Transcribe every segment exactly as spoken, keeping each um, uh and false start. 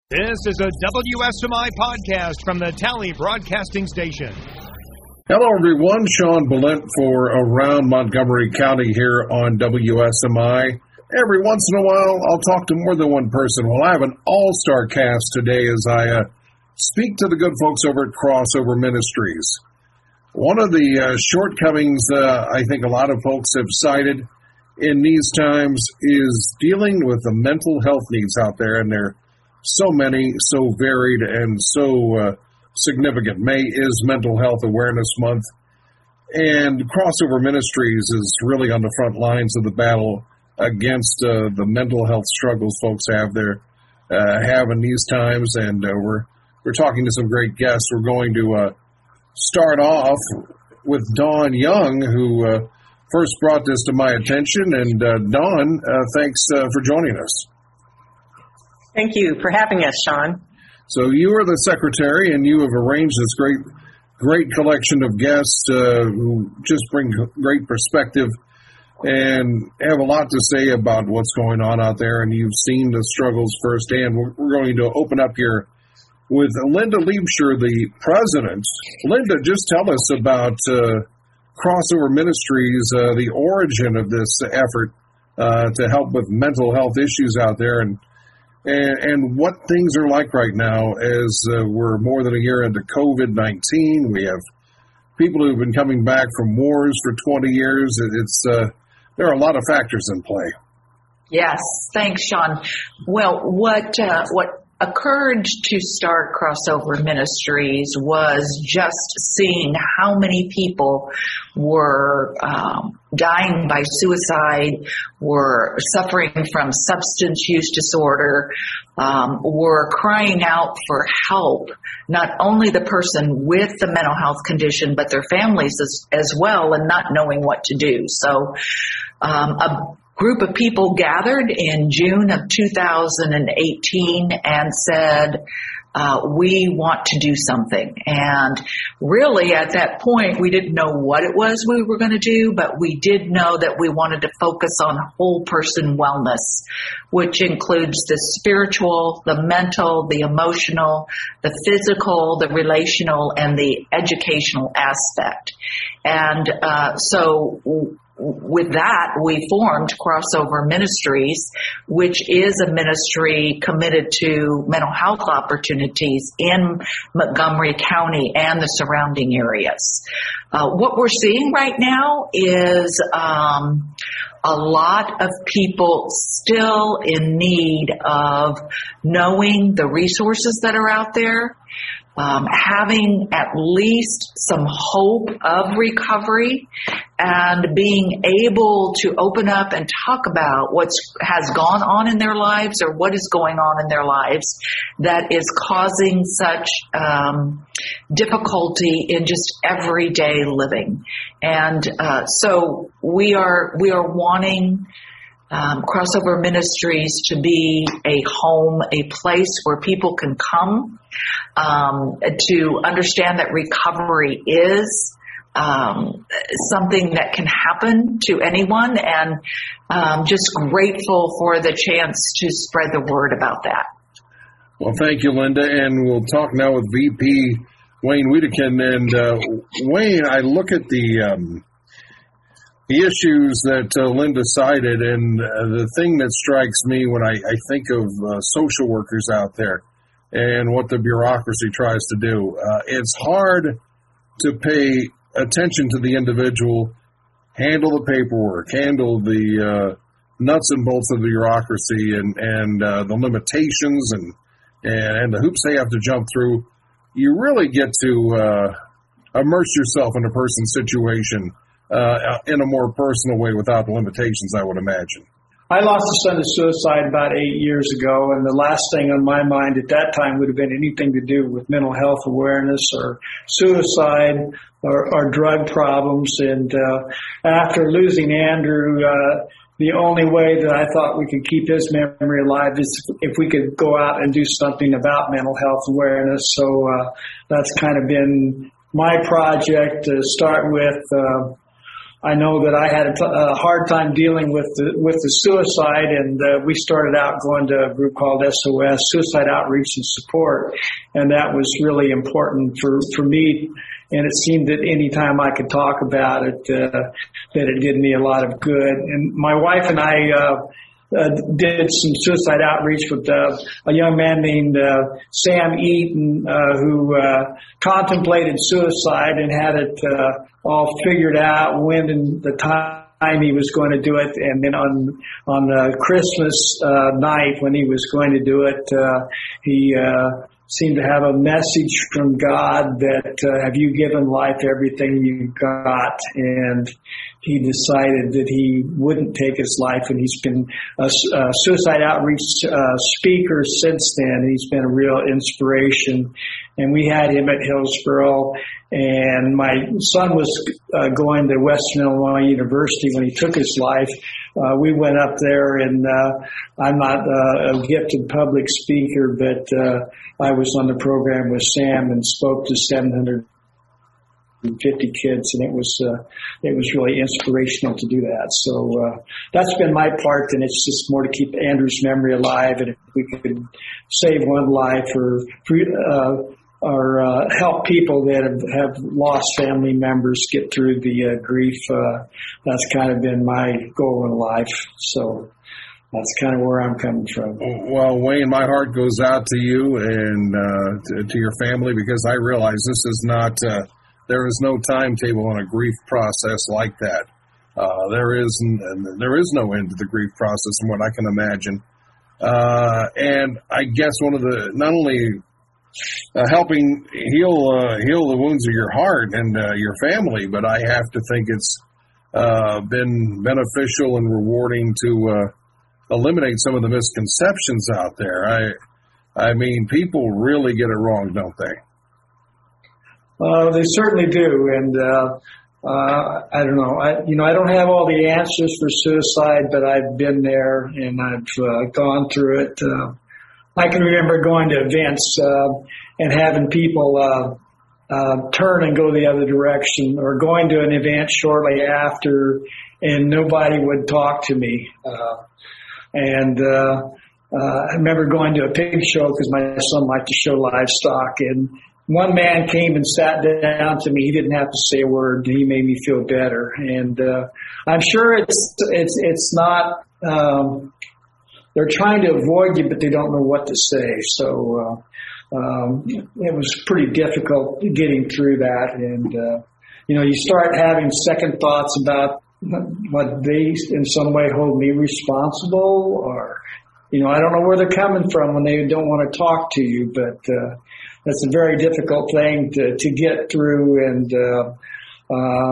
This is a W S M I podcast from the Tally Broadcasting Station. Hello, everyone. Sean Billent for Around Montgomery County here on W S M I. Every once in a while, I'll talk to more than one person. Well, I have an all-star cast today as I uh, speak to the good folks over at Crossover Ministries. One of the uh, shortcomings uh, I think a lot of folks have cited in these times is dealing with the mental health needs out there, and they're so many, so varied, and so uh, significant. May is Mental Health Awareness Month, and Crossover Ministries is really on the front lines of the battle against uh, the mental health struggles folks have there, uh, have in these times, and uh, we're we're talking to some great guests. We're going to uh, start off with Dawn Young, who uh, first brought this to my attention, and uh, Dawn, uh, thanks uh, for joining us. Thank you for having us, Sean. So you are the secretary, and you have arranged this great, great collection of guests uh, who just bring great perspective and have a lot to say about what's going on out there, and you've seen the struggles firsthand. We're, we're going to open up here with Linda Liebscher, the president. Linda, just tell us about uh, Crossover Ministries, uh, the origin of this effort uh, to help with mental health issues out there, and And, and what things are like right now as uh, we're more than a year into COVID nineteen. We have people who have been coming back from wars for twenty years. It's uh, there are a lot of factors in play. Yes, thanks, Sean. Well, what uh, what occurred to start Crossover Ministries was just seeing how many people were um, dying by suicide, were suffering from substance use disorder, um, were crying out for help, not only the person with the mental health condition, but their families as, as well, and not knowing what to do. So um, a group of people gathered in June of two thousand eighteen and said, uh, we want to do something. And really at that point, we didn't know what it was we were going to do, but we did know that we wanted to focus on whole person wellness, which includes the spiritual, the mental, the emotional, the physical, the relational, and the educational aspect. And uh, so with that, we formed Crossover Ministries, which is a ministry committed to mental health opportunities in Montgomery County and the surrounding areas. Uh, what we're seeing right now is um, a lot of people still in need of knowing the resources that are out there, Um, having at least some hope of recovery, and being able to open up and talk about what has gone on in their lives or what is going on in their lives that is causing such um, difficulty in just everyday living. And uh, so we are we are wanting Um, Crossover Ministries to be a home, a place where people can come um, to understand that recovery is um, something that can happen to anyone, and um, just grateful for the chance to spread the word about that. Well, thank you, Linda, and we'll talk now with V P Wayne Wedekind. And uh, Wayne, I look at the um, The issues that uh, Linda cited, and uh, the thing that strikes me when I, I think of uh, social workers out there and what the bureaucracy tries to do, uh, it's hard to pay attention to the individual, handle the paperwork, handle the uh, nuts and bolts of the bureaucracy, and, and uh, the limitations and, and the hoops they have to jump through. You really get to uh, immerse yourself in a person's situation Uh, in a more personal way without the limitations, I would imagine. I lost a son to suicide about eight years ago, and the last thing on my mind at that time would have been anything to do with mental health awareness or suicide or, or drug problems. And uh, after losing Andrew, uh, the only way that I thought we could keep his memory alive is if we could go out and do something about mental health awareness. So uh, that's kind of been my project to start with. Uh, I know that I had a, t- a hard time dealing with the, with the suicide, and uh, we started out going to a group called S O S, Suicide Outreach and Support, and that was really important for, for me. And it seemed that any time I could talk about it, uh, that it did me a lot of good. And my wife and I uh, uh, did some suicide outreach with uh, a young man named uh, Sam Eaton, uh, who uh, contemplated suicide and had it uh, all figured out when and the time he was going to do it. And then on on the Christmas uh, night when he was going to do it, uh, he uh, seemed to have a message from God that uh, have you given life everything you got? And he decided that he wouldn't take his life, and he's been a, a suicide outreach uh, speaker since then. He's been a real inspiration. And we had him at Hillsborough, and my son was uh, going to Western Illinois University when he took his life. Uh, we went up there, and uh, I'm not uh, a gifted public speaker, but uh, I was on the program with Sam and spoke to seven hundred fifty kids, and it was uh, it was really inspirational to do that. So uh, that's been my part, and it's just more to keep Andrew's memory alive. And if we could save one life or uh, or uh, help people that have, have lost family members get through the uh, grief, uh, that's kind of been my goal in life. So that's kind of where I'm coming from. Well, Wayne, my heart goes out to you and uh, to, to your family, because I realize this is not, uh, there is no timetable on a grief process like that. Uh, there is there is no end to the grief process, from what I can imagine. Uh, and I guess one of the, not only Uh, helping heal uh, heal the wounds of your heart and uh, your family, but I have to think it's uh, been beneficial and rewarding to uh, eliminate some of the misconceptions out there. I I mean, people really get it wrong, don't they? Uh, they certainly do, and uh, uh, I don't know. I you know I don't have all the answers for suicide, but I've been there and I've uh, gone through it. Uh, I can remember going to events uh, and having people uh, uh, turn and go the other direction, or going to an event shortly after and nobody would talk to me. Uh, and uh, uh, I remember going to a pig show because my son liked to show livestock, and one man came and sat down to me. He didn't have to say a word. He made me feel better. And uh, I'm sure it's it's it's not. Um, They're trying to avoid you, but they don't know what to say. So uh, um, it was pretty difficult getting through that. And, uh, you know, you start having second thoughts about what they in some way hold me responsible, or, you know, I don't know where they're coming from when they don't want to talk to you. But uh, that's a very difficult thing to, to get through. And, uh, uh,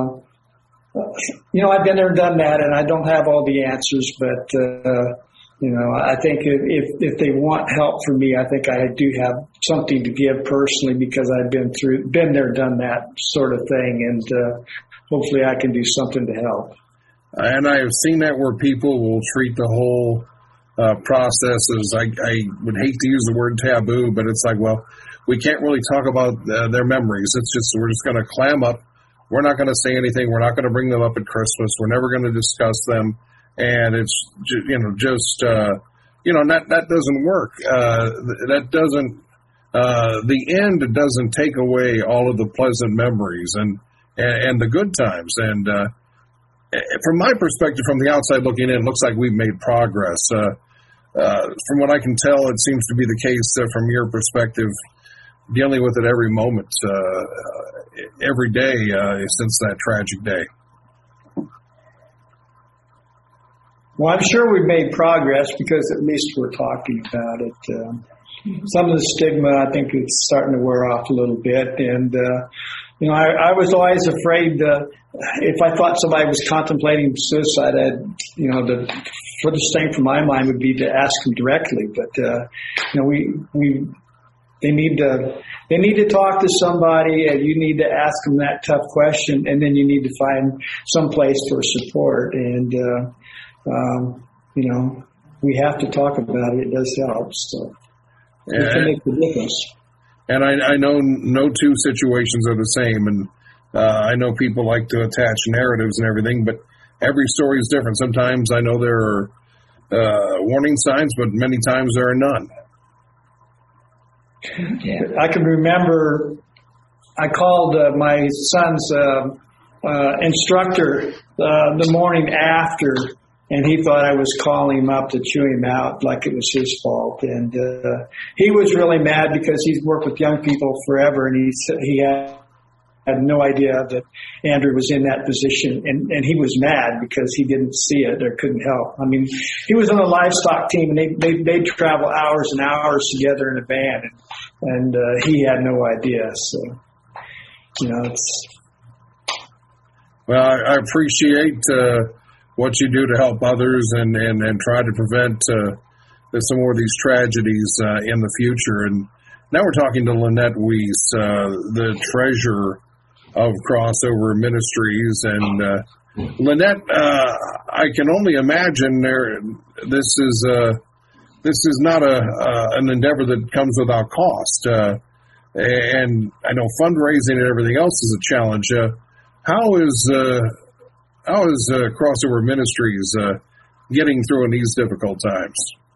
you know, I've been there and done that, and I don't have all the answers, but uh You know, I think if, if if they want help from me, I think I do have something to give personally, because I've been through, been there, done that sort of thing, and uh, hopefully I can do something to help. And I have seen that where people will treat the whole uh, process as, I, I would hate to use the word taboo, but it's like, well, we can't really talk about uh, their memories. It's just, we're just going to clam up. We're not going to say anything. We're not going to bring them up at Christmas. We're never going to discuss them. And it's, you know, just, uh, you know, that, that doesn't work. Uh, that doesn't, uh, the end doesn't take away all of the pleasant memories and, and, and the good times. And, uh, from my perspective, from the outside looking in, it looks like we've made progress. Uh, uh, from what I can tell, it seems to be the case uh, from your perspective, dealing with it every moment, uh, every day, uh, since that tragic day. Well, I'm sure we've made progress, because at least we're talking about it. Um, some of the stigma, I think, is starting to wear off a little bit. And, uh, you know, I, I was always afraid uh, if I thought somebody was contemplating suicide, I'd, you know, the furthest thing from my mind would be to ask them directly. But, uh, you know, we, we, they need to, they need to talk to somebody, and you need to ask them that tough question, and then you need to find some place for support. And, uh, Um, you know, we have to talk about it. It does help. So it can make the difference. And I, I know no two situations are the same. And Uh, I know people like to attach narratives and everything, but every story is different. Sometimes I know there are uh, warning signs, but many times there are none. Yeah. I can remember I called uh, my son's uh, uh, instructor uh, the morning after, and he thought I was calling him up to chew him out like it was his fault. And uh, he was really mad because he's worked with young people forever, and he said he had, had no idea that Andrew was in that position. And, and he was mad because he didn't see it or couldn't help. I mean, he was on a livestock team, and they, they, they'd travel hours and hours together in a van, and, and uh, he had no idea. So, you know, it's... Well, I, I appreciate uh, what you do to help others and, and, and try to prevent uh, some more of these tragedies uh, in the future. And now we're talking to Lynette Weiss, uh, the treasurer of Crossover Ministries. And uh, Lynette, uh, I can only imagine there. This is uh, this is not a uh, an endeavor that comes without cost. Uh, and I know fundraising and everything else is a challenge. Uh, how is uh, how is uh, Crossover Ministries uh, getting through in these difficult times?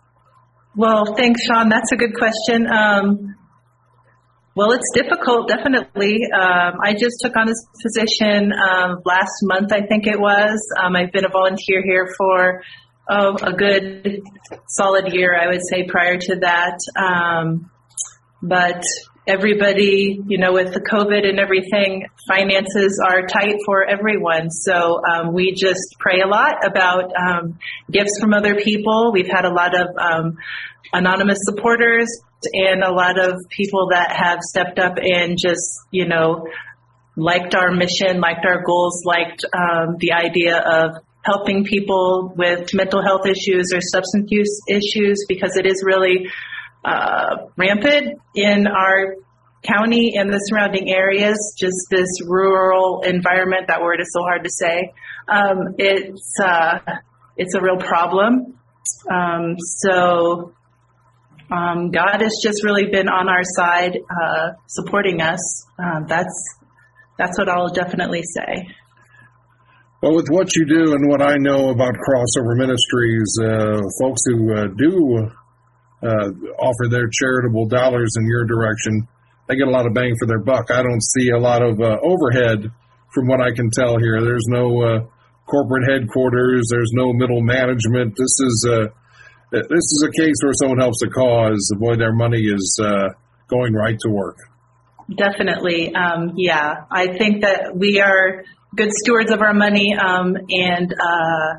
Well, thanks, Sean. That's a good question. Um, well, it's difficult, definitely. Um, I just took on this position um, last month, I think it was. Um, I've been a volunteer here for oh, a good solid year, I would say, prior to that. Um, but everybody, you know, with the COVID and everything, finances are tight for everyone. So um, we just pray a lot about um, gifts from other people. We've had a lot of um, anonymous supporters and a lot of people that have stepped up and just, you know, liked our mission, liked our goals, liked um, the idea of helping people with mental health issues or substance use issues, because it is really uh, rampant in our county and the surrounding areas, just this rural environment. That word is so hard to say. Um, it's, uh, it's a real problem. Um, so um, God has just really been on our side, uh, supporting us. Uh, that's, that's what I'll definitely say. Well, with what you do and what I know about Crossover Ministries, uh, folks who uh, do uh, offer their charitable dollars in your direction, they get a lot of bang for their buck. I don't see a lot of uh, overhead from what I can tell here. There's no uh, corporate headquarters. There's no middle management. This is a, this is a case where someone helps a cause. Boy, their money is uh, going right to work. Definitely. Um, yeah, I think that we are good stewards of our money, um, and uh,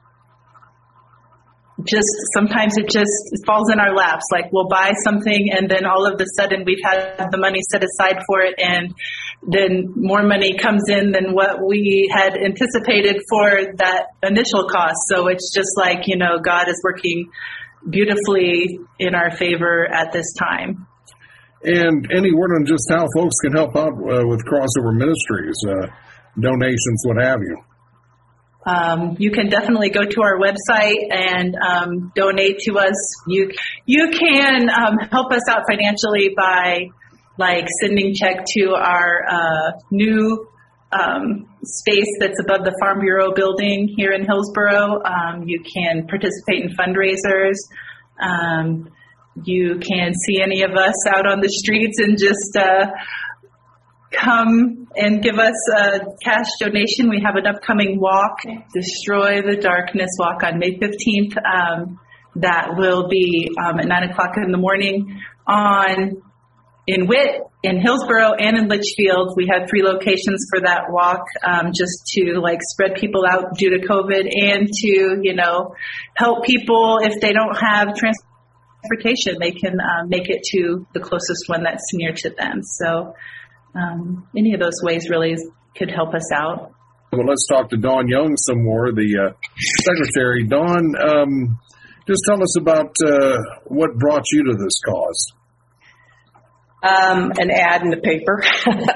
just sometimes it just falls in our laps. Like we'll buy something and then all of a sudden we've had the money set aside for it, and then more money comes in than what we had anticipated for that initial cost. So it's just like, you know, God is working beautifully in our favor at this time. And any word on just how folks can help out uh, with Crossover Ministries, uh, donations, what have you? Um, you can definitely go to our website and um, donate to us. You you can um, help us out financially by like sending check to our uh, new um, space that's above the Farm Bureau building here in Hillsboro. Um, you can participate in fundraisers. Um, you can see any of us out on the streets and just uh, come and give us a cash donation. We have an upcoming walk, Destroy the Darkness Walk, on May fifteenth. Um, that will be um, at nine o'clock in the morning on in Witt, in Hillsboro, and in Litchfield. We have three locations for that walk, um, just to like spread people out due to COVID and to, you know, help people if they don't have transportation, they can uh, make it to the closest one that's near to them. So Um, any of those ways really could help us out. Well, let's talk to Dawn Young some more, the uh, secretary. Dawn, um, just tell us about uh, what brought you to this cause. Um, an ad in the paper.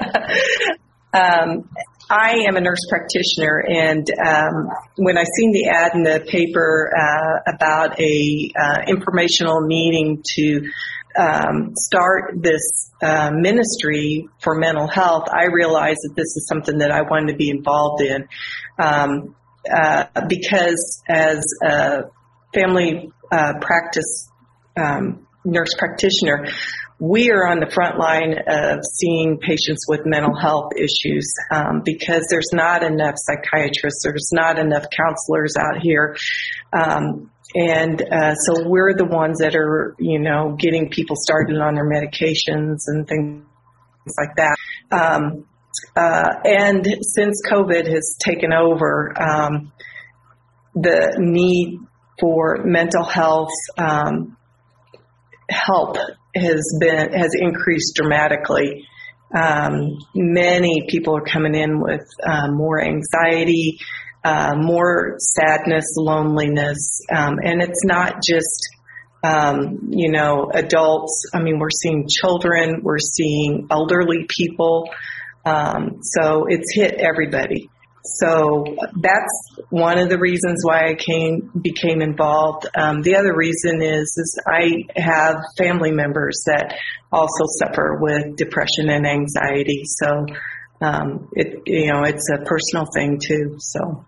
um, I am a nurse practitioner, and um, when I seen the ad in the paper uh, about a uh, informational meeting to um, start this uh, ministry for mental health, I realized that this is something that I wanted to be involved in, um, uh, because as a family uh, practice um, nurse practitioner, we are on the front line of seeing patients with mental health issues um, because there's not enough psychiatrists, there's not enough counselors out here. Um, and uh, so we're the ones that are, you know, getting people started on their medications and things like that. Um, uh, and since COVID has taken over, um, the need for mental health um, help has been has increased dramatically. Um, many people are coming in with uh, more anxiety, uh, more sadness, loneliness, um, and it's not just um, you know adults. I mean, we're seeing children, we're seeing elderly people, um, so it's hit everybody. So that's one of the reasons why I came became involved. Um, the other reason is, is I have family members that also suffer with depression and anxiety. So um, it you know it's a personal thing too. So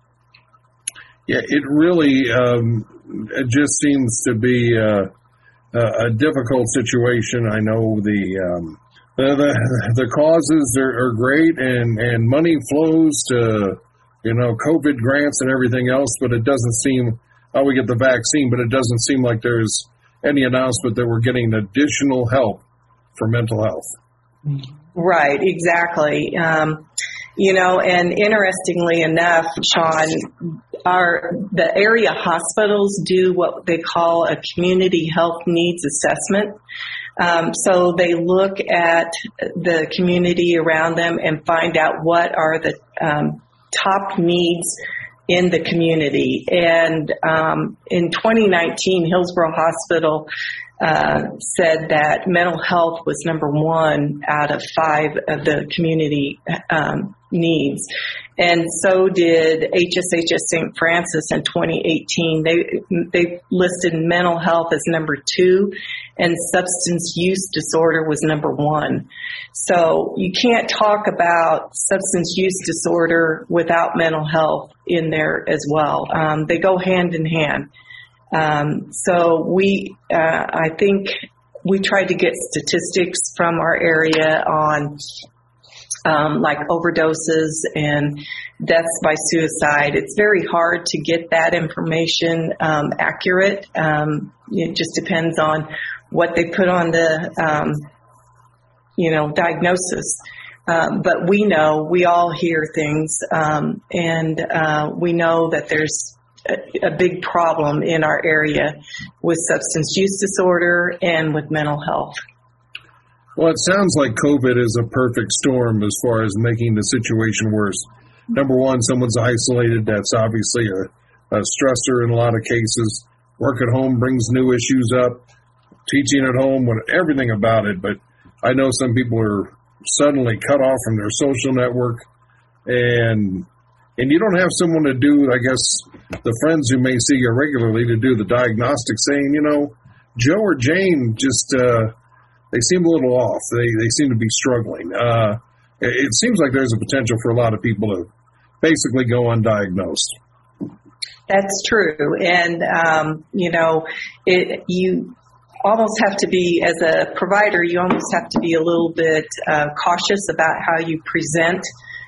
yeah, it really um, it just seems to be a, a difficult situation. I know the um, the, the the causes are, are great, and and money flows to, you know, COVID grants and everything else, but it doesn't seem, oh, we get the vaccine, but it doesn't seem like there's any announcement that we're getting additional help for mental health. Right, exactly. Um, you know, and interestingly enough, Sean, our the area hospitals do what they call a community health needs assessment. Um, so they look at the community around them and find out what are the um, top needs in the community. And um, in twenty nineteen, Hillsborough Hospital uh, said that mental health was number one out of five of the community um, needs. And so did H S H S Saint Francis in twenty eighteen. They they listed mental health as number two, and substance use disorder was number one. So you can't talk about substance use disorder without mental health in there as well. Um, they go hand in hand. Um, so we, uh, I think we tried to get statistics from our area on Um, like overdoses and deaths by suicide. It's very hard to get that information um, accurate. Um, it just depends on what they put on the, um, you know, diagnosis. Um, but we know, we all hear things, um, and uh, we know that there's a, a big problem in our area with substance use disorder and with mental health. Well, it sounds like COVID is a perfect storm as far as making the situation worse. Number one, someone's isolated. That's obviously a, a stressor in a lot of cases. Work at home brings new issues up. Teaching at home, everything about it. But I know some people are suddenly cut off from their social network. And and you don't have someone to do, I guess, the friends who may see you regularly to do the diagnostic saying, you know, Joe or Jane just... Uh, They seem a little off. They they seem to be struggling. Uh, it, it seems like there's a potential for a lot of people to basically go undiagnosed. That's true. And, um, you know, it, you almost have to be, as a provider, you almost have to be a little bit uh, cautious about how you present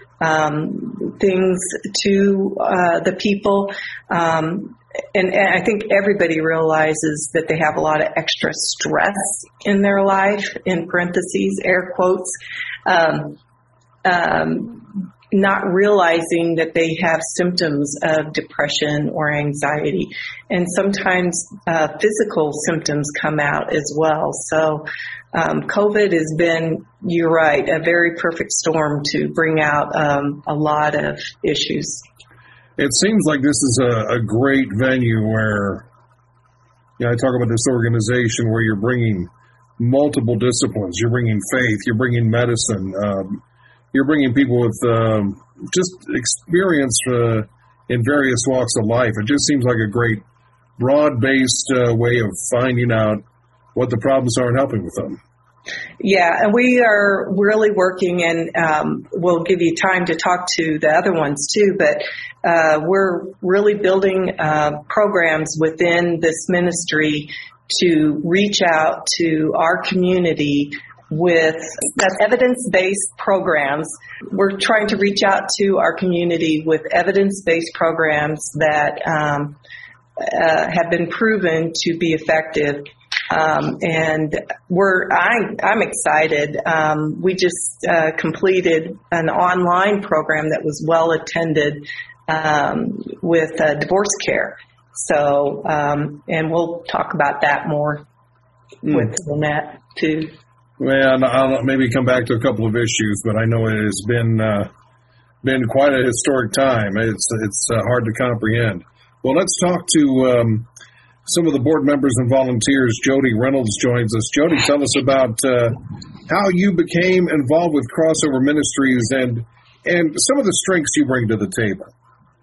um, things to uh, the people. Um And, and I think everybody realizes that they have a lot of extra stress in their life, in parentheses, air quotes, um, um, not realizing that they have symptoms of depression or anxiety. And sometimes uh, physical symptoms come out as well. So um, COVID has been, you're right, a very perfect storm to bring out um, a lot of issues. It seems like this is a, a great venue where, you know, I talk about this organization where you're bringing multiple disciplines. You're bringing faith. You're bringing medicine. Um, you're bringing people with um, just experience uh, in various walks of life. It just seems like a great broad-based uh, way of finding out what the problems are and helping with them. Yeah, and we are really working, and um, we'll give you time to talk to the other ones too, but uh, we're really building uh, programs within this ministry to reach out to our community with evidence-based programs. We're trying to reach out to our community with evidence-based programs that um, uh, have been proven to be effective. Um, and we're, I, I'm excited. Um, we just uh, completed an online program that was well attended um, with uh, divorce care. So, um, and we'll talk about that more mm. with Lynette too. Well, I'll maybe come back to a couple of issues, but I know it has been uh, been quite a historic time. It's it's uh, hard to comprehend. Well, let's talk to um, some of the board members and volunteers. Jody Reynolds joins us. Jody, tell us about uh, how you became involved with Crossover Ministries and and some of the strengths you bring to the table.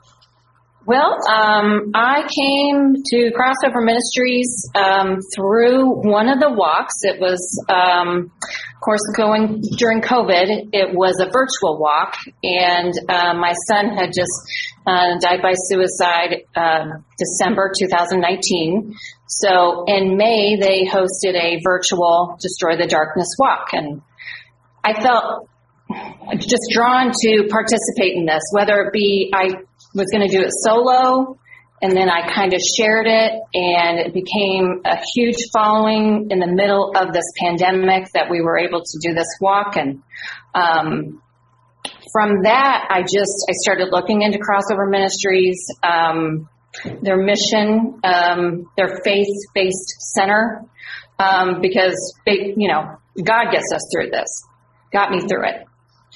Well, um, I came to Crossover Ministries um, through one of the walks. It was, um, of course, going during COVID. It was a virtual walk, and uh, my son had just uh, died by suicide uh, December two thousand nineteen. So in May, they hosted a virtual Destroy the Darkness walk, and I felt just drawn to participate in this, whether it be I was going to do it solo, and then I kind of shared it, and it became a huge following in the middle of this pandemic that we were able to do this walk. And um, from that, I just, I started looking into Crossover Ministries, um, their mission, um, their faith-based center, um, because, they, you know, God gets us through this, got me through it.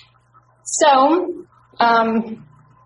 So, um,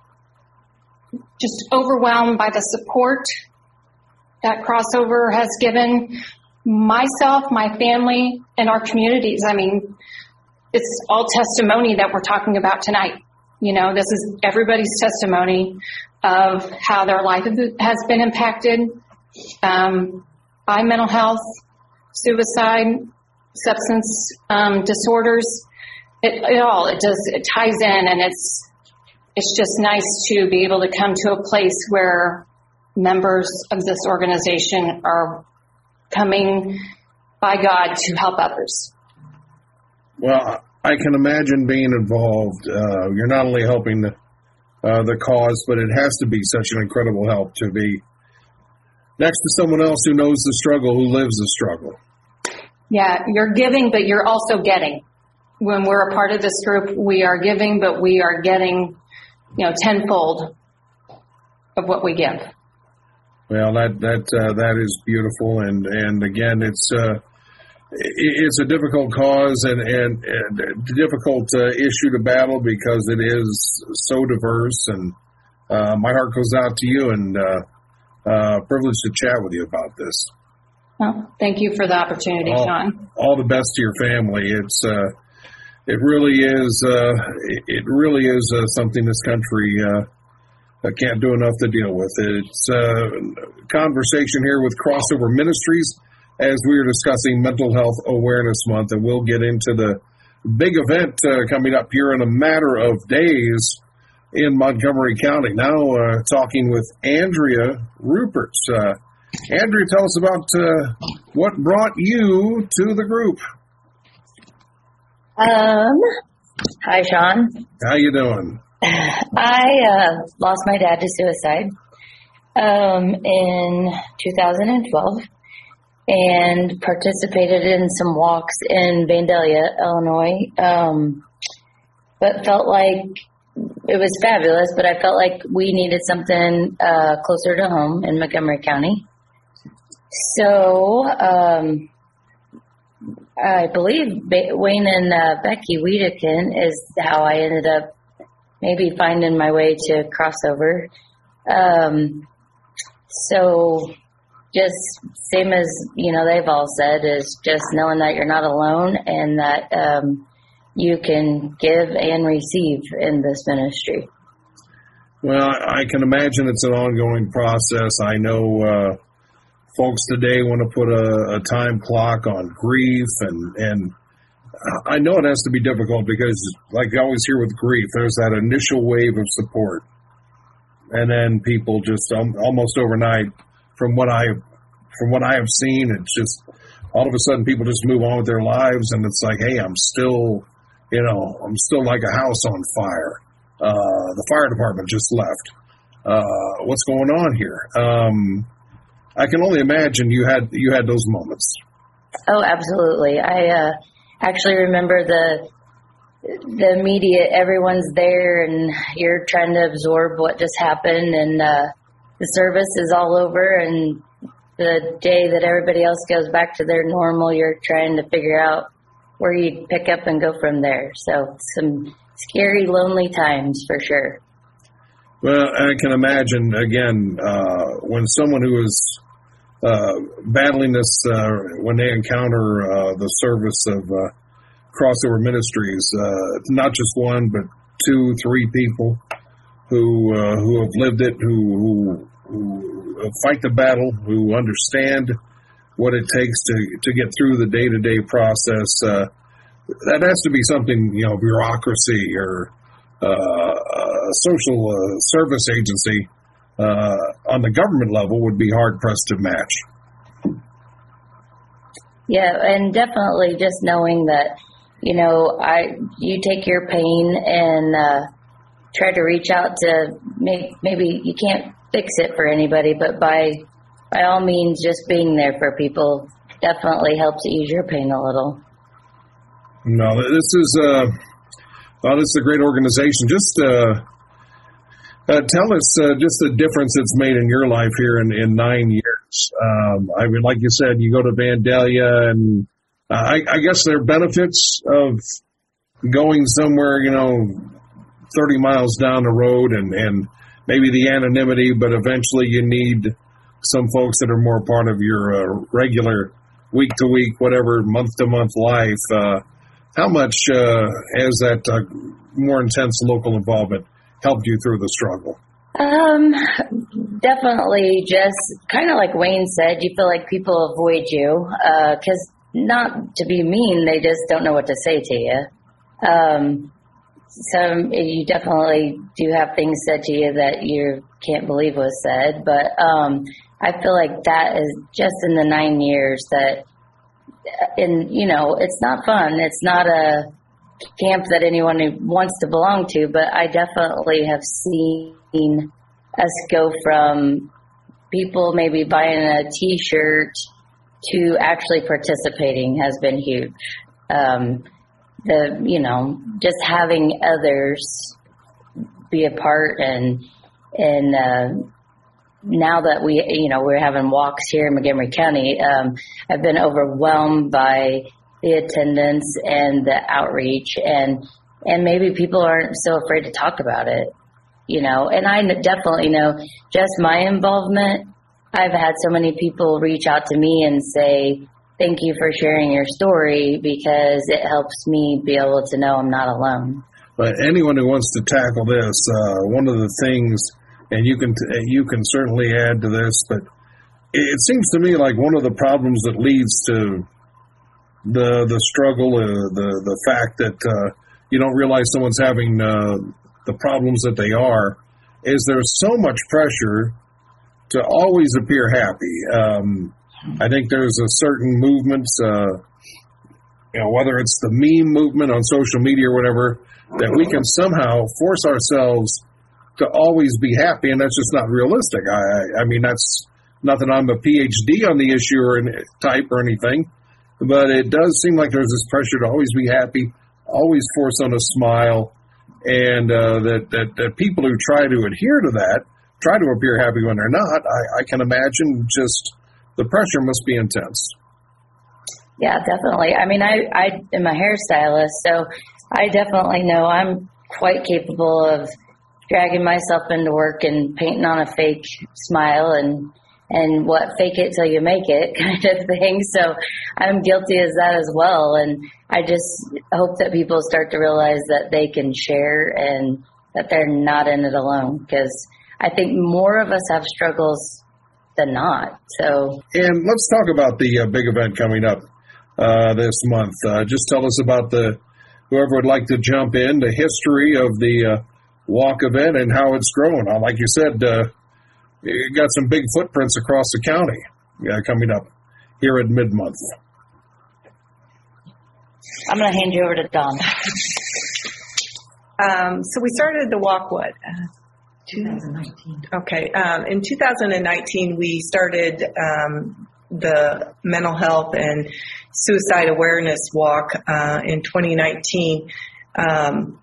just overwhelmed by the support that Crossover has given myself, my family, and our communities. I mean, it's all testimony that we're talking about tonight. You know, this is everybody's testimony of how their life has been impacted um, by mental health, suicide, substance um, disorders. It, it all, it does, it ties in, and it's, It's just nice to be able to come to a place where members of this organization are coming by God to help others. Well, I can imagine being involved. Uh, you're not only helping the, uh, the cause, but it has to be such an incredible help to be next to someone else who knows the struggle, who lives the struggle. Yeah, you're giving, but you're also getting. When we're a part of this group, we are giving, but we are getting, you know, tenfold of what we give. Well, that that uh, that is beautiful, and and again, it's uh, it's a difficult cause and and, and a difficult uh, issue to battle because it is so diverse. And uh, my heart goes out to you, and uh, uh, privileged to chat with you about this. Well, thank you for the opportunity, all, Sean. All the best to your family. It's. Uh, It really is. Uh, it really is uh, something this country uh, can't do enough to deal with. It's a uh, conversation here with Crossover Ministries as we are discussing Mental Health Awareness Month, and we'll get into the big event uh, coming up here in a matter of days in Montgomery County. Now, uh, talking with Andrea Ruperts. Uh, Andrea, tell us about uh, what brought you to the group. Um, hi, Sean. How you doing? I uh, lost my dad to suicide um, in two thousand twelve and participated in some walks in Vandalia, Illinois, um, but felt like it was fabulous, but I felt like we needed something uh, closer to home in Montgomery County. So, um, I believe Wayne and uh, Becky Wiedekin is how I ended up maybe finding my way to Crossover. Um, so just same as, you know, they've all said, is just knowing that you're not alone and that um, you can give and receive in this ministry. Well, I can imagine it's an ongoing process. I know uh, folks today want to put a, a time clock on grief, and, and I know it has to be difficult because, like I always hear with grief, there's that initial wave of support, and then people just um, almost overnight, from what I from what I have seen, it's just all of a sudden people just move on with their lives, and it's like, hey, I'm still, you know, I'm still like a house on fire. Uh, the fire department just left. Uh, what's going on here? Um, I can only imagine you had you had those moments. Oh, absolutely. I uh, actually remember the the media. Everyone's there, and you're trying to absorb what just happened, and uh, the service is all over. And the day that everybody else goes back to their normal, you're trying to figure out where you pick up and go from there. So some scary, lonely times for sure. Well, I can imagine, again, uh, when someone who is uh, battling this, uh, when they encounter uh, the service of uh, Crossover Ministries, uh, not just one, but two, three people who uh, who have lived it, who, who, who fight the battle, who understand what it takes to, to get through the day-to-day process. Uh, that has to be something, you know, bureaucracy or uh, a social uh, service agency uh, on the government level would be hard-pressed to match. Yeah, and definitely just knowing that, you know, I you take your pain and uh, try to reach out to make, maybe you can't fix it for anybody, but by by all means, just being there for people definitely helps ease your pain a little. No, this is uh, well, this is a great organization. Just uh, uh, tell us uh, just the difference it's made in your life here in, in nine years. Um, I mean, like you said, you go to Vandalia, and uh, I, I guess there are benefits of going somewhere, you know, thirty miles down the road, and, and maybe the anonymity, but eventually you need some folks that are more part of your uh, regular week-to-week, whatever, month-to-month life. Uh, how much uh, has that uh, more intense local involvement helped you through the struggle? Um, definitely just kind of like Wayne said, you feel like people avoid you because uh, not to be mean, they just don't know what to say to you. Um, so you definitely do have things said to you that you can't believe was said, but um, I feel like that is just in the nine years that, and you know, it's not fun. It's not a camp that anyone wants to belong to, but I definitely have seen us go from people maybe buying a T-shirt to actually participating has been huge. Um, the, you know, just having others be a part and, and, uh, now that we, you know, we're having walks here in Montgomery County, um, I've been overwhelmed by the attendance and the outreach, and and maybe people aren't so afraid to talk about it, you know. And I definitely know just my involvement. I've had so many people reach out to me and say, "Thank you for sharing your story," because it helps me be able to know I'm not alone. But anyone who wants to tackle this, uh, one of the things. And you can you can certainly add to this, but it seems to me like one of the problems that leads to the the struggle, uh, the the fact that uh, you don't realize someone's having uh, the problems that they are, is there's so much pressure to always appear happy. Um, I think there's a certain movement, uh, you know, whether it's the meme movement on social media or whatever, that we can somehow force ourselves to always be happy, and that's just not realistic. I, I mean, that's not that I'm a P H D on the issue or any type or anything, but it does seem like there's this pressure to always be happy, always force on a smile, and uh, that, that, that people who try to adhere to that, try to appear happy when they're not, I, I can imagine just the pressure must be intense. Yeah, definitely. I mean, I, I am a hairstylist, so I definitely know I'm quite capable of dragging myself into work and painting on a fake smile and and what fake it till you make it kind of thing. So I'm guilty as that as well. And I just hope that people start to realize that they can share and that they're not in it alone. Because I think more of us have struggles than not. So, and let's talk about the uh, big event coming up uh, this month. Uh, just tell us about the whoever would like to jump in, the history of the uh, walk event and how it's grown. Uh, like you said, uh, you got some big footprints across the county uh, coming up here at mid-month. I'm going to hand you over to Dawn. Um, so we started the walk, what? Uh, twenty nineteen. Okay. Um, in two thousand nineteen, we started um, the mental health and suicide awareness walk uh, in twenty nineteen um,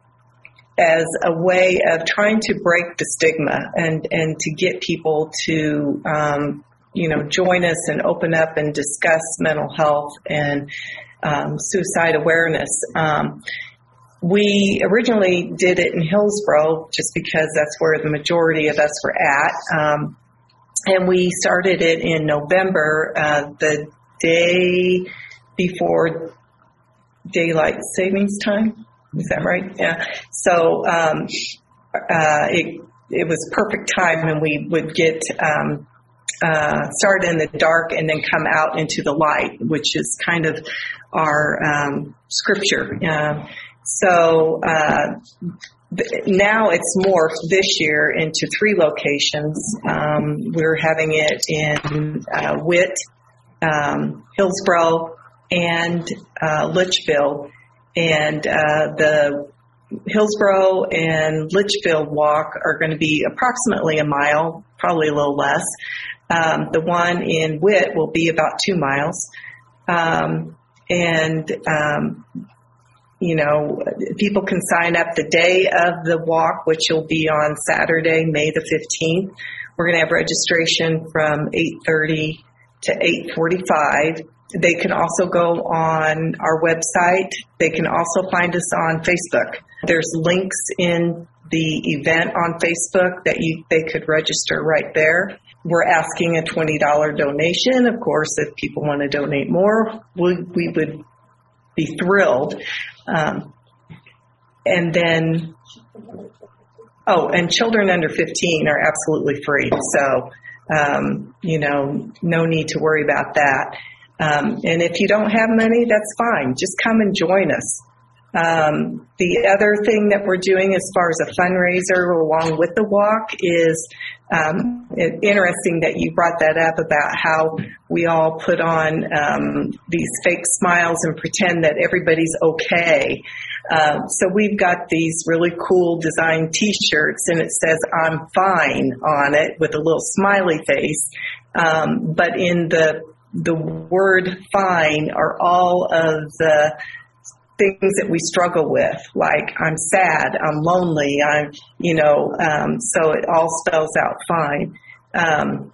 as a way of trying to break the stigma and, and to get people to, um, you know, join us and open up and discuss mental health and um, suicide awareness. Um, We originally did it in Hillsborough just because that's where the majority of us were at. Um, and we started it in November, uh, the day before daylight savings time. Is that right? Yeah. So um, uh, it, it was perfect time, and we would get um, uh, started in the dark and then come out into the light, which is kind of our um, scripture. Uh, So uh, now it's morphed this year into three locations. Um, we're having it in uh, Witt, um, Hillsborough, and uh, Litchfield. And uh, the Hillsborough and Litchfield walk are going to be approximately a mile, probably a little less. Um, the one in Witt will be about two miles. Um, and um, You know, people can sign up the day of the walk, which will be on Saturday, May the fifteenth. We're going to have registration from eight thirty to eight forty-five. They can also go on our website. They can also find us on Facebook. There's links in the event on Facebook that you they could register right there. We're asking a twenty dollars donation. Of course, if people want to donate more, we, we would be thrilled. Um, and then, oh, and children under fifteen are absolutely free. So, um, you know, no need to worry about that. Um, and if you don't have money, that's fine. Just come and join us. Um, the other thing that we're doing as far as a fundraiser along with the walk is um, it, interesting that you brought that up about how we all put on um, these fake smiles and pretend that everybody's okay. Uh, so we've got these really cool design T-shirts, and it says "I'm fine" on it with a little smiley face. Um, but in the the word "fine" are all of the things that we struggle with, like I'm sad, I'm lonely, I'm, you know, um, so it all spells out fine. Um,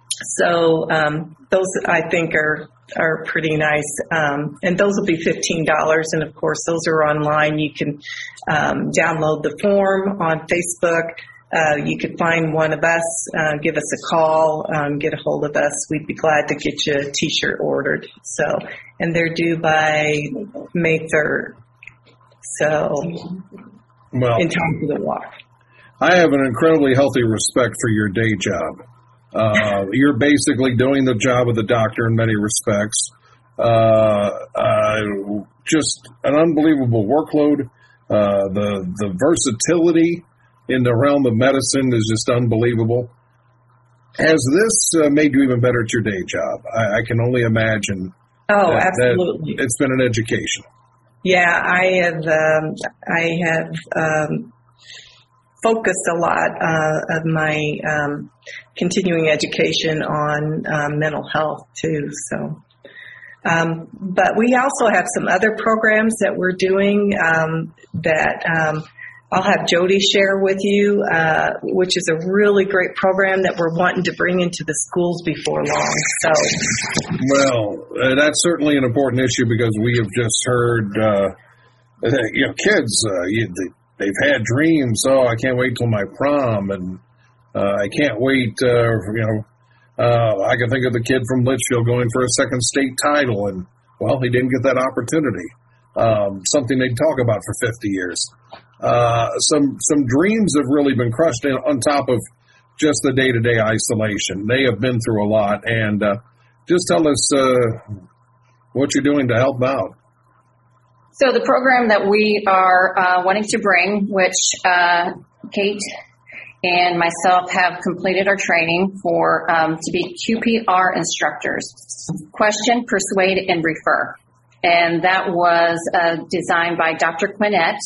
so um, those I think are are pretty nice, um, and those will be fifteen dollars. And of course, those are online. You can um, download the form on Facebook. Uh, you could find one of us, uh, give us a call, um, get a hold of us. We'd be glad to get you a T-shirt ordered. So, and they're due by May third. So, well, in time for the walk. I have an incredibly healthy respect for your day job. Uh, you're basically doing the job of the doctor in many respects. Uh, uh, just an unbelievable workload. Uh, the the versatility in the realm of medicine is just unbelievable. Has this uh, made you even better at your day job? I, I can only imagine. Oh, that, absolutely. That it's been an education. Yeah, I have. Um, I have um, focused a lot uh, of my um, continuing education on um, mental health too. So, um, but we also have some other programs that we're doing um, that. Um, I'll have Jody share with you, uh, which is a really great program that we're wanting to bring into the schools before long. So, well, uh, that's certainly an important issue because we have just heard, uh, you know, kids, uh, you, they, they've had dreams. Oh, I can't wait till my prom, and uh, I can't wait. Uh, you know, uh, I can think of the kid from Litchfield going for a second state title, and well, he didn't get that opportunity. Um, something they'd talk about for fifty years. Uh, some some dreams have really been crushed in, on top of just the day-to-day isolation. They have been through a lot, and uh, just tell us uh, what you're doing to help out. So the program that we are uh, wanting to bring, which uh, Kate and myself have completed our training for um, to be Q P R instructors. Question, persuade, and refer. And that was uh, designed by Doctor Quinnett.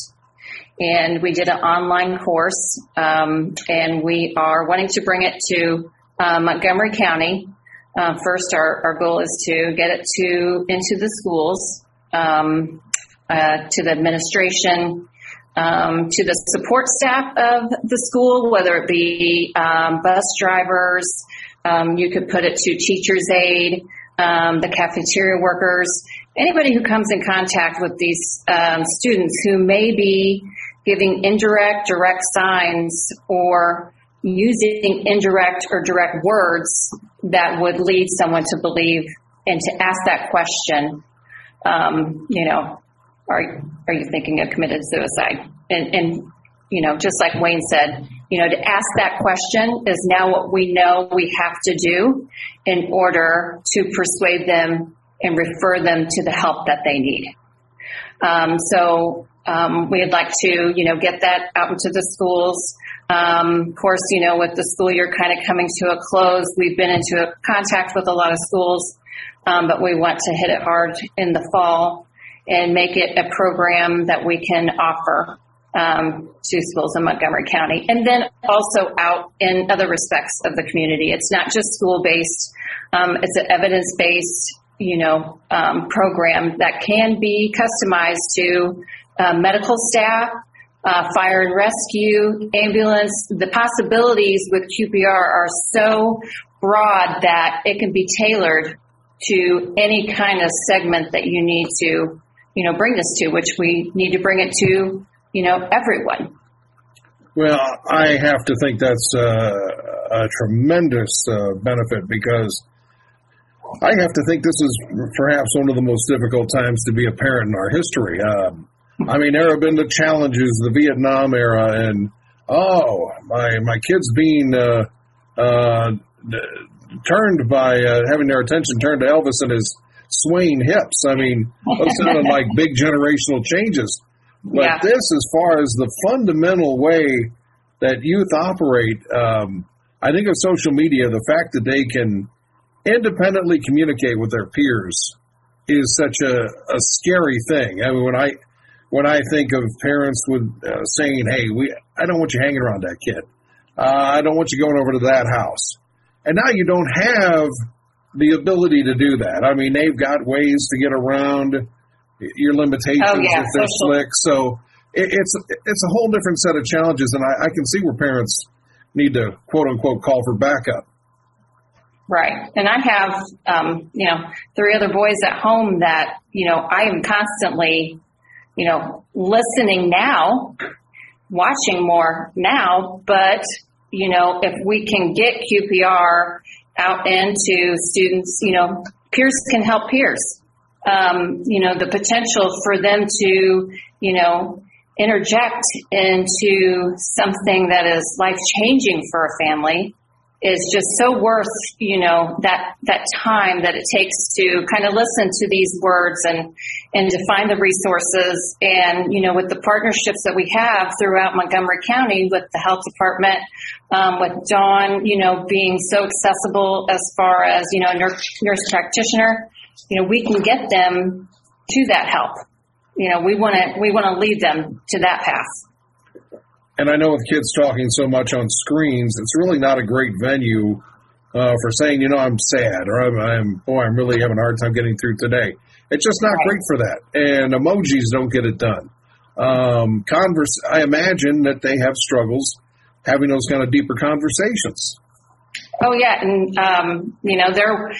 And we did an online course, um, and we are wanting to bring it to uh, Montgomery County. Uh, first, our, our goal is to get it to into the schools, um, uh, to the administration, um, to the support staff of the school, whether it be um, bus drivers. Um, you could put it to teachers' aid, um, the cafeteria workers, anybody who comes in contact with these um, students who may be giving indirect, direct signs or using indirect or direct words that would lead someone to believe and to ask that question, um, you know, are, are you thinking of committed suicide? And, and, you know, just like Wayne said, you know, to ask that question is now what we know we have to do in order to persuade them and refer them to the help that they need. Um, so um, we'd like to, you know, get that out into the schools. Um, of course, you know, with the school year kind of coming to a close, we've been into a contact with a lot of schools, um, but we want to hit it hard in the fall and make it a program that we can offer um, to schools in Montgomery County. And then also out in other respects of the community. It's not just school-based. Um, it's an evidence-based, you know, um, program that can be customized to uh, medical staff, uh, fire and rescue, ambulance. The possibilities with Q P R are so broad that it can be tailored to any kind of segment that you need to, you know, bring this to, which we need to bring it to, you know, everyone. Well, I have to think that's uh, a tremendous uh, benefit, because I have to think this is perhaps one of the most difficult times to be a parent in our history. Um, I mean, there have been the challenges, the Vietnam era, and, oh, my my kids being uh, uh, turned by uh, having their attention turned to Elvis and his swaying hips. I mean, those sounded like big generational changes. But yeah. This, as far as the fundamental way that youth operate, um, I think of social media, the fact that they can independently communicate with their peers is such a, a scary thing. I mean, when I when I think of parents with uh, saying, "Hey, we I don't want you hanging around that kid. Uh, I don't want you going over to that house," and now you don't have the ability to do that. I mean, they've got ways to get around your limitations oh, yeah, if they're social. slick. So it, it's it's a whole different set of challenges, and I, I can see where parents need to quote unquote call for backup. Right. And I have, um, you know, three other boys at home that, you know, I am constantly, you know, listening now, watching more now. But, you know, if we can get Q P R out into students, you know, peers can help peers. Um, you know, the potential for them to, you know, interject into something that is life-changing for a family is just so worth, you know, that, that time that it takes to kind of listen to these words and, and to find the resources. And, you know, with the partnerships that we have throughout Montgomery County with the health department, um, with Dawn, you know, being so accessible as far as, you know, nurse, nurse practitioner, you know, we can get them to that help. You know, we want to, we want to lead them to that path. And I know with kids talking so much on screens, it's really not a great venue uh, for saying, you know, I'm sad, or I'm, I'm, boy, I'm really having a hard time getting through today. It's just not right. great for that. And emojis don't get it done. Um, converse, I imagine that they have struggles having those kind of deeper conversations. Oh, yeah. And, um, you know, there,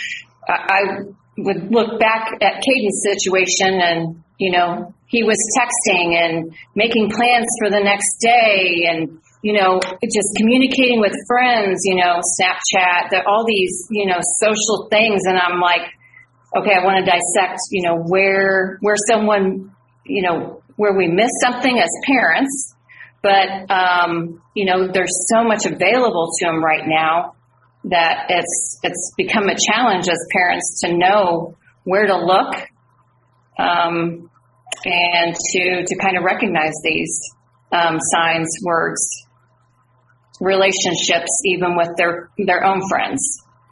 I would look back at Caden's situation and, you know, he was texting and making plans for the next day and, you know, just communicating with friends, you know, Snapchat, that all these, you know, social things. And I'm like, okay, I want to dissect, you know, where, where someone, you know, where we miss something as parents, But, um, you know, there's so much available to them right now that it's it's become a challenge as parents to know where to look um, and to, to kind of recognize these um, signs, words, relationships, even with their, their own friends.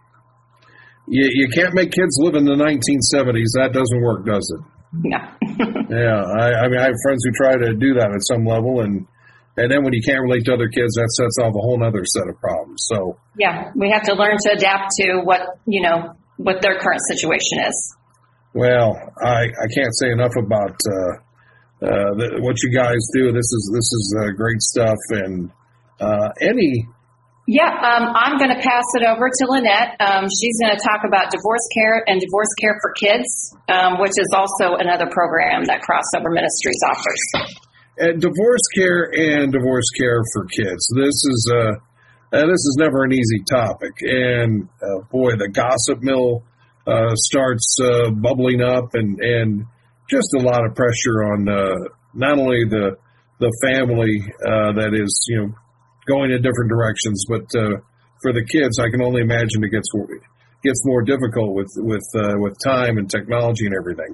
You, you can't make kids live in the nineteen seventies. That doesn't work, does it? No. Yeah, I, I mean, I have friends who try to do that at some level, and and then when you can't relate to other kids, that sets off a whole other set of problems. So yeah, we have to learn to adapt to what, you know, what their current situation is. Well, I, I can't say enough about uh, uh, the, what you guys do. This is this is uh, great stuff, and uh, any. Yeah, um, I'm going to pass it over to Lynette. Um, she's going to talk about divorce care and divorce care for kids, um, which is also another program that Crossover Ministries offers. And divorce care and divorce care for kids. This is uh, uh, this is never an easy topic, and uh, boy, the gossip mill uh, starts uh, bubbling up, and, and just a lot of pressure on uh, not only the the family uh, that is you know going in different directions, but uh, for the kids, I can only imagine it gets gets more difficult with with uh, with time and technology and everything.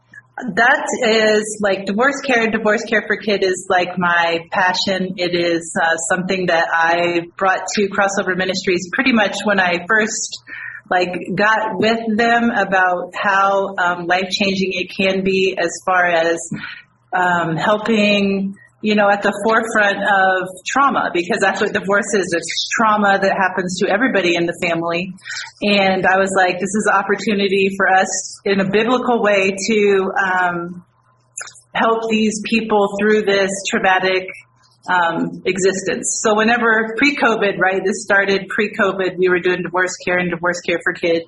That is like divorce care. Divorce care for kid is like my passion. It is uh, something that I brought to Crossover Ministries pretty much when I first like got with them about how um, life-changing it can be as far as um, helping, you know, at the forefront of trauma, because that's what divorce is. It's trauma that happens to everybody in the family. And I was like, this is an opportunity for us in a biblical way to um, help these people through this traumatic um, existence. So whenever pre-COVID, right, this started pre-COVID, we were doing divorce care and divorce care for kids.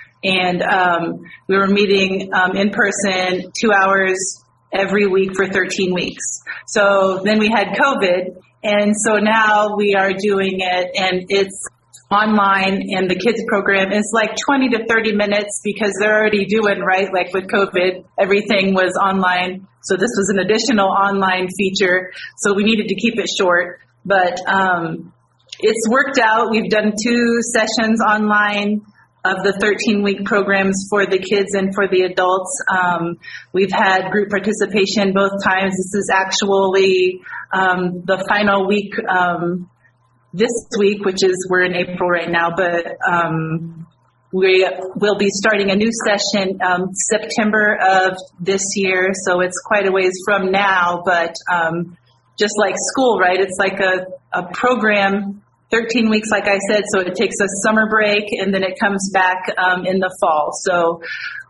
And um, we were meeting um, in person two hours every week for thirteen weeks. So then we had COVID, and so now we are doing it, and it's online, and the kids program is like twenty to thirty minutes because they're already doing, right, like with COVID, everything was online. So this was an additional online feature, so we needed to keep it short. But um, it's worked out. We've done two sessions online of the thirteen-week programs for the kids and for the adults. Um, we've had group participation both times. This is actually um, the final week um, this week, which is, we're in April right now, but um, we will be starting a new session um, September of this year, so it's quite a ways from now, but um, just like school, right? It's like a, a program thirteen weeks, like I said, so it takes a summer break, and then it comes back um, in the fall. So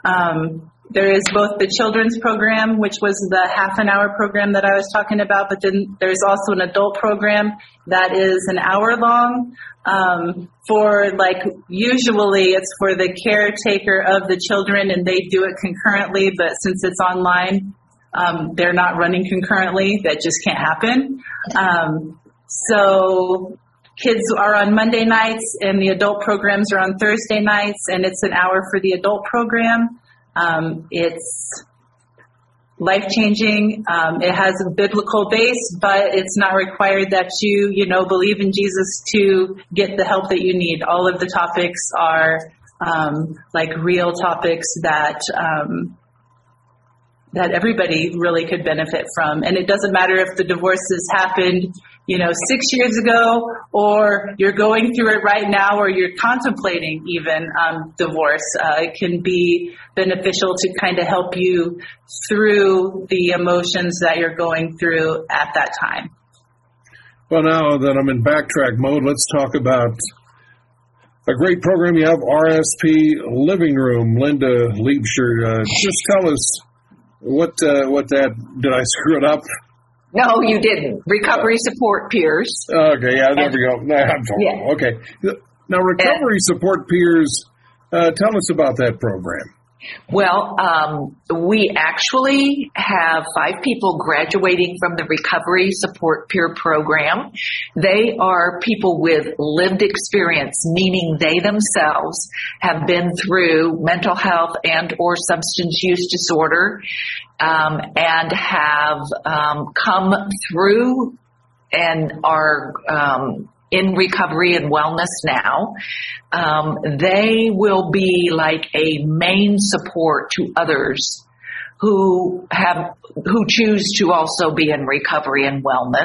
um, there is both the children's program, which was the half an hour program that I was talking about, but then there's also an adult program that is an hour long. Um, for like, usually it's for the caretaker of the children, and they do it concurrently, but since it's online, um, they're not running concurrently. That just can't happen. Um, so kids are on Monday nights, and the adult programs are on Thursday nights, and it's an hour for the adult program. Um, it's life-changing. Um, it has a biblical base, but it's not required that you, you know, believe in Jesus to get the help that you need. All of the topics are um, like real topics that um, that everybody really could benefit from. And it doesn't matter if the divorce has happened, you know, six years ago, or you're going through it right now, or you're contemplating even um, divorce. Uh, it can be beneficial to kind of help you through the emotions that you're going through at that time. Well, now that I'm in backtrack mode, let's talk about a great program you have, R S P Living Room. Linda Liebscher, uh, just tell us what uh, what that, did I screw it up? No, you didn't. Recovery Support Peers. Okay, yeah, there and, we go. No, I'm talking. Yeah. Okay. Now, Recovery and, Support Peers, uh, tell us about that program. Well, um, we actually have five people graduating from the Recovery Support Peer Program. They are people with lived experience, meaning they themselves have been through mental health and or substance use disorder, um, and have um, come through and are um, in recovery and wellness now, um, they will be like a main support to others who have who choose to also be in recovery and wellness.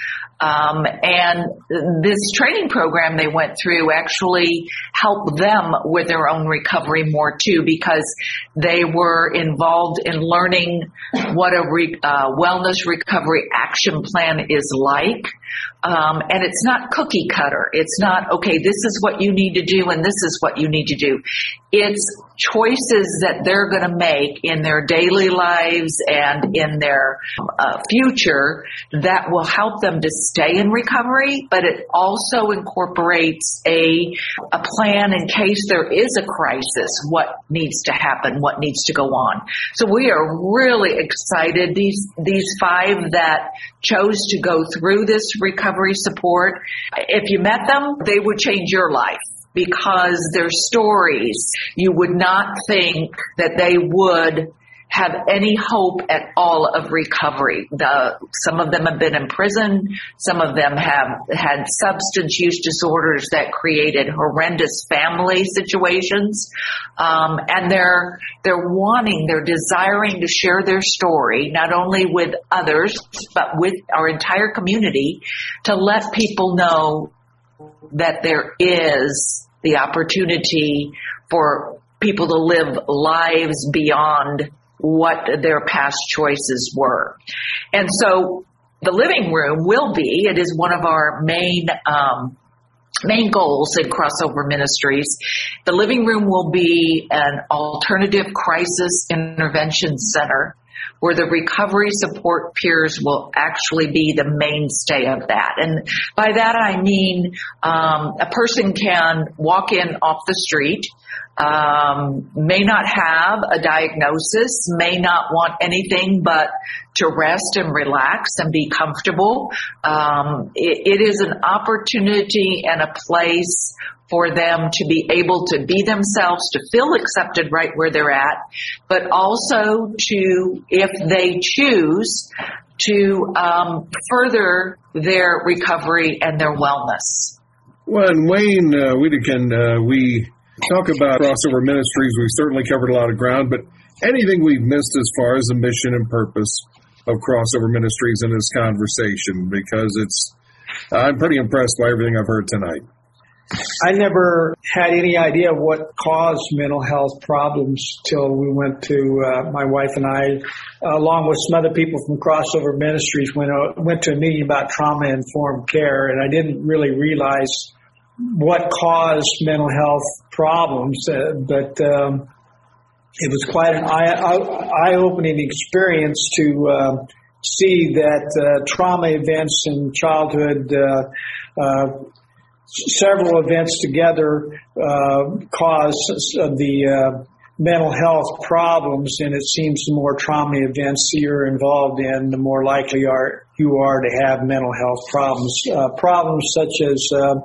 Um, and this training program they went through actually helped them with their own recovery more too, because they were involved in learning what a re, uh, wellness recovery action plan is like. Um, and it's not cookie cutter. It's not, okay, this is what you need to do and this is what you need to do. It's choices that they're going to make in their daily lives and in their uh, future that will help them to stay in recovery, but it also incorporates a, a plan in case there is a crisis, what needs to happen, what needs to go on. So we are really excited. These, these five that chose to go through this recovery support, if you met them, they would change your life, because their stories, you would not think that they would have any hope at all of recovery. The, some of them have been in prison. Some of them have had substance use disorders that created horrendous family situations. Um, and they're, they're wanting, they're desiring to share their story, not only with others, but with our entire community, to let people know that there is the opportunity for people to live lives beyond what their past choices were. And so the living room will be, it is one of our main um, main goals in Crossover Ministries. The living room will be an alternative crisis intervention center where the recovery support peers will actually be the mainstay of that. And by that I mean um, a person can walk in off the street, um, may not have a diagnosis, may not want anything but to rest and relax and be comfortable. Um, it, it is an opportunity and a place for them to be able to be themselves, to feel accepted right where they're at, but also to, if they choose, to um, further their recovery and their wellness. Well, and Wayne uh, Wiedekind, uh, we talk about Crossover Ministries. We've certainly covered a lot of ground, but anything we've missed as far as the mission and purpose of Crossover Ministries in this conversation? Because it's, I'm pretty impressed by everything I've heard tonight. I never had any idea what caused mental health problems till we went to, uh, my wife and I, uh, along with some other people from Crossover Ministries, went, uh, went to a meeting about trauma-informed care, and I didn't really realize what caused mental health problems, uh, but um, it was quite an eye, eye-opening experience to uh, see that uh, trauma events in childhood, uh, uh, several events together uh, cause the uh, mental health problems, and it seems the more trauma events you're involved in, the more likely are you are to have mental health problems. Uh, problems such as uh,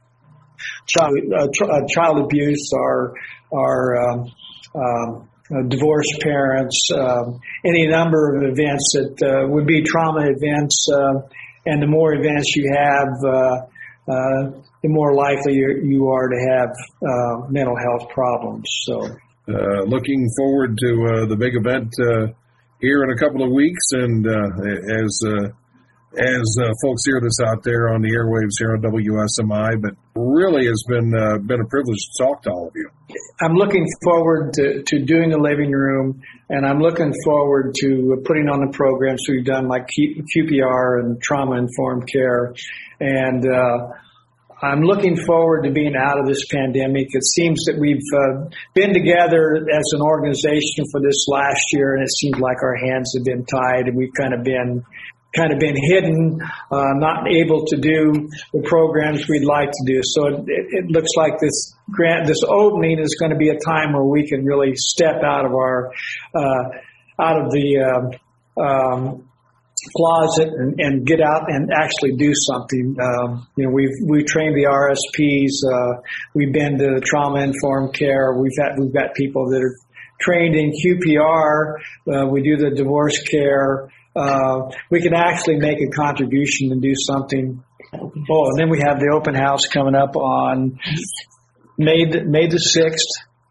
child, uh, tr- uh, child abuse, or, or um, um, uh, divorced parents, um, any number of events that uh, would be trauma events, uh, and the more events you have, uh, uh, the more likely you, you are to have uh, mental health problems. So, uh, looking forward to uh, the big event uh, here in a couple of weeks, and uh, as uh, as uh, folks hear this out there on the airwaves here on W S M I, but really has been uh, been a privilege to talk to all of you. I'm looking forward to, to doing the living room, and I'm looking forward to putting on the programs we've done like Q P R and trauma-informed care, and uh, I'm looking forward to being out of this pandemic. It seems that we've uh, been together as an organization for this last year, and it seems like our hands have been tied, and we've kind of been kind of been hidden, uh, not able to do the programs we'd like to do. So it, it looks like this grant, this opening is going to be a time where we can really step out of our, uh, out of the uh, um, closet and, and get out and actually do something. Um, you know, we've we trained the R S Ps. Uh, we've been to trauma informed care. We've had we've got people that are trained in Q P R. Uh, we do the divorce care. uh, we can actually make a contribution and do something. Oh, and then we have the open house coming up on May the, May the sixth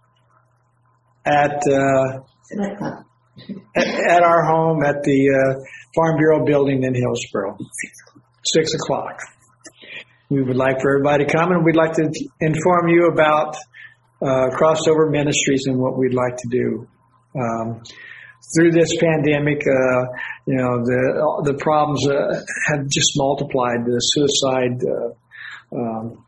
at, uh, at at our home at the uh, Farm Bureau building in Hillsboro, six o'clock. We would like for everybody to come, and we'd like to inform you about uh, Crossover Ministries and what we'd like to do. Um, through this pandemic, uh, you know, the the problems uh, have just multiplied. The suicide, uh, um,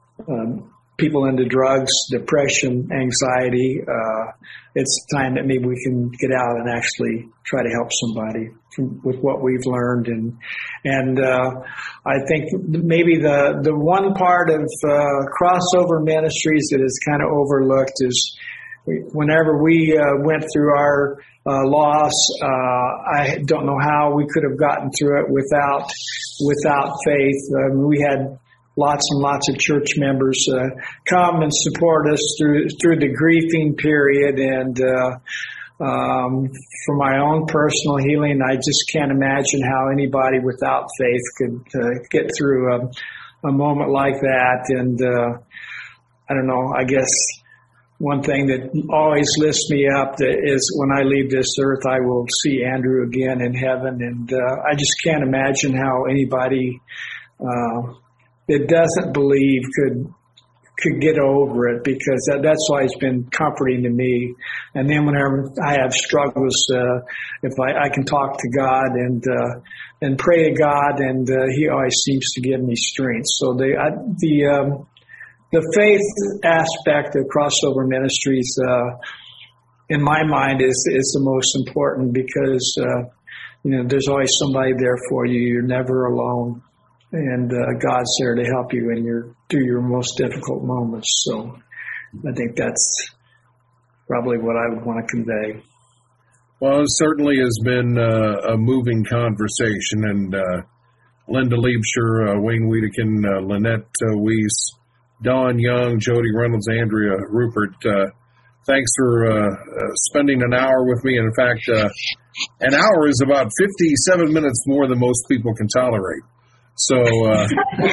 um, people into drugs, depression, anxiety. Uh, it's time that maybe we can get out and actually try to help somebody from, with what we've learned. And and uh, I think maybe the the one part of uh, Crossover Ministries that is kind of overlooked is whenever we uh, went through our uh, loss, uh, I don't know how we could have gotten through it without without faith. Uh, we had lots and lots of church members uh, come and support us through through the grieving period, and uh, um, for my own personal healing, I just can't imagine how anybody without faith could uh, get through a, a moment like that. And uh, I don't know, I guess one thing that always lifts me up is when I leave this earth, I will see Andrew again in heaven. And uh, I just can't imagine how anybody uh, that doesn't believe could could get over it, because that, that's why it's been comforting to me. And then whenever I have struggles, uh, if I, I can talk to God and uh, and pray to God, and uh, He always seems to give me strength. So the I, the um, The faith aspect of Crossover Ministries, uh, in my mind, is is the most important, because uh, you know there's always somebody there for you. You're never alone, and uh, God's there to help you in your through your most difficult moments. So I think that's probably what I would want to convey. Well, it certainly has been uh, a moving conversation, and uh, Linda Liebscher, uh, Wayne Wiedekin, uh, Lynette uh, Weiss, Don Young, Jody Reynolds, Andrea Rupert, uh, thanks for uh, uh, spending an hour with me. And in fact, uh, an hour is about fifty-seven minutes more than most people can tolerate. So, uh,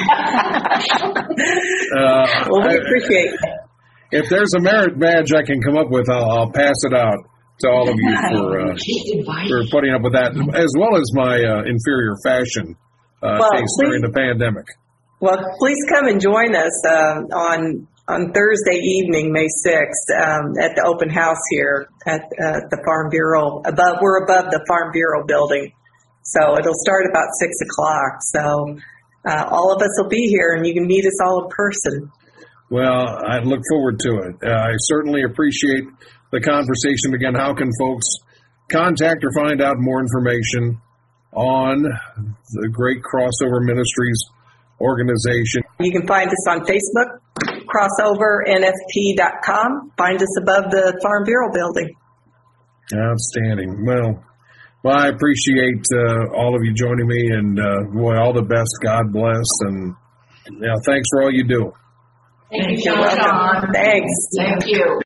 uh, well, we appreciate it. If there's a merit badge I can come up with, I'll, I'll pass it out to all of you for uh, for putting up with that, as well as my uh, inferior fashion uh, well, taste during the pandemic. Well, please come and join us uh, on on Thursday evening, May sixth, um, at the open house here at uh, the Farm Bureau. Above, we're above the Farm Bureau building, so it'll start about six o'clock. So uh, all of us will be here, and you can meet us all in person. Well, I look forward to it. Uh, I certainly appreciate the conversation. Again, how can folks contact or find out more information on the Great Crossover Ministries organization? You can find us on Facebook, crossover N F P dot com. Find us above the Farm Bureau building. Outstanding. Well, well, I appreciate uh, all of you joining me, and uh, boy, all the best. God bless, and you know, thanks for all you do. Thank you, You're welcome. Sean. Thanks. Thank you.